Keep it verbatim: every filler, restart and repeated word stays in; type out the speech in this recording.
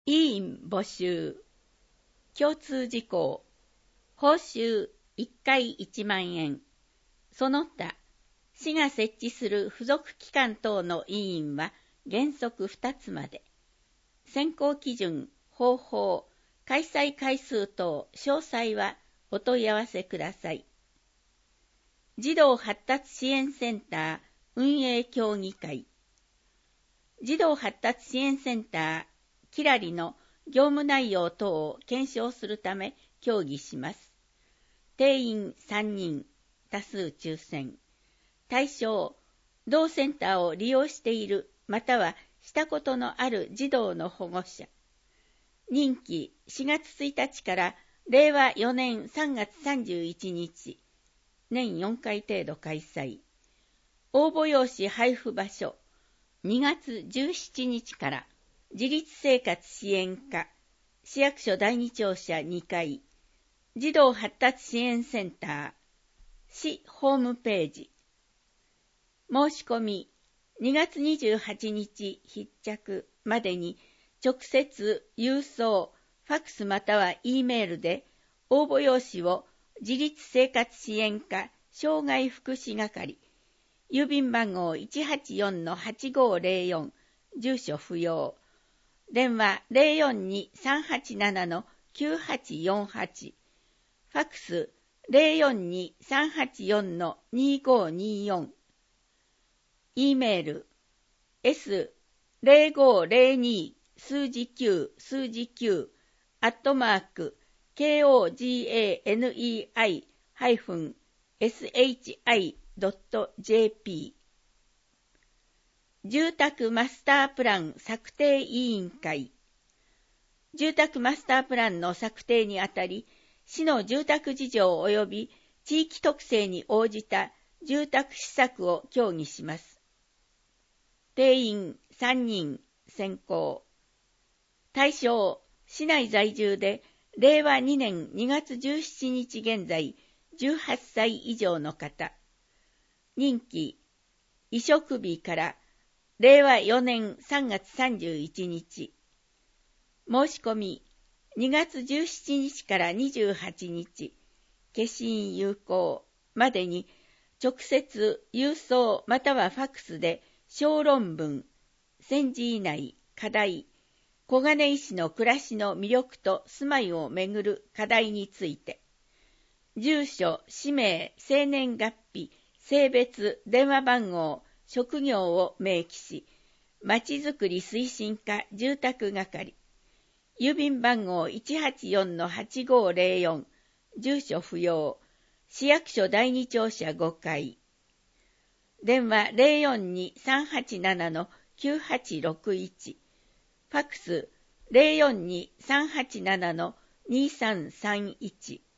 委員募集。共通事項。報酬いっかいいちまんえん。その他、市が設置する付属機関等の委員は原則ふたつまで。選考基準、方法、開催回数等詳細はお問い合わせください。児童発達支援センター運営協議会。児童発達支援センターキラリの業務内容等を検証するため協議します。定員さんにん、多数抽選。対象、同センターを利用しているまたはしたことのある児童の保護者。任期しがつついたちかられいわよねんさんがつさんじゅういちにち、年よんかい程度開催。応募用紙配布場所、にがつじゅうしちにちから自立生活支援課、市役所だいに庁舎にかい、児童発達支援センター、市ホームページ。申し込み、にがつにじゅうはちにち必着までに直接、郵送、ファックスまたは E メールで応募用紙を自立生活支援課障害福祉係、郵便番号 いちはちよんのはちごぜろよん、住所不要。電話 ゼロよんにさんはちななのきゅうはちよんはち、ファックス ゼロよんにさんはちよんのにごによん、E メール エスゼロごゼロに数字きゅう数字きゅうアットマーク ケーオージーエーエヌイーアイ ハイフン エスエイチアイ ドット ジェーピー。住宅マスタープラン策定委員会。住宅マスタープランの策定にあたり、市の住宅事情及び地域特性に応じた住宅施策を協議します。定員さんにん選考。対象、市内在住でれいわにねんにがつじゅうしちにち現在じゅうはっさい以上の方。任期、移植日かられいわよねんさんがつさんじゅういちにち。申し込み、にがつじゅうしちにちからにじゅうはちにち、消印有効までに直接、郵送またはファックスで小論文、戦時以内、課題、小金井市の暮らしの魅力と住まいをめぐる課題について、住所、氏名、生年月日、性別、電話番号、職業を明記し、まちづくり推進課住宅係、郵便番号 いちはちよんのはちごぜろよん、住所不要、市役所だいに庁舎ごかい。電話 ゼロよんにさんはちななのきゅうはちろくいち、ファックス ゼロよんにさんはちななのにさんさんいち。